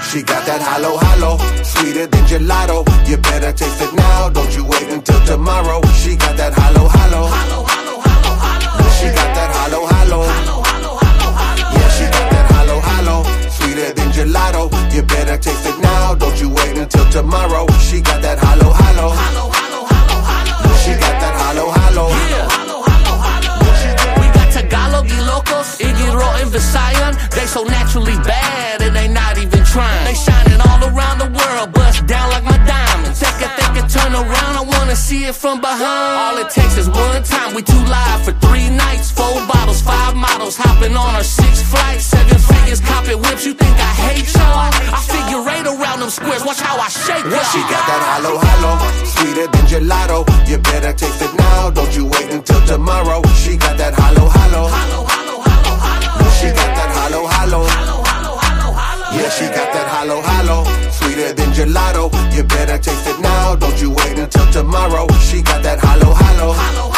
She got that hollow, hollow, sweeter than gelato. You better taste it now, don't you wait until tomorrow. She got that hollow, hollow. She got that hollow, hollow. Yeah, she got that hollow, hollow, sweeter than gelato. You better taste it now, don't you wait until tomorrow. She got that hollow, hollow. She got that hollow, hollow. We got Tagalog, Ilocos, Igiro, and Visayan. They so naturally bad and they not even trying. They shining all around the world, bust down like my diamonds. Think it turn around, I wanna see it from behind. All it takes is one time, we too live for 3 nights. 4 bottles, 5 models, hopping on our 6th flight. 7 figures, copping whips, you think I hate y'all? I figure 8 around them squares, watch how I shake y'all. She got that hollow, hollow, sweeter than gelato. You better taste it now, don't you wait until tomorrow. She got that hollow, hollow. She got that hollow, hollow. Yeah, she got that hollow, hollow, sweeter than gelato. You better taste it now, don't you wait until tomorrow. She got that hollow, hollow.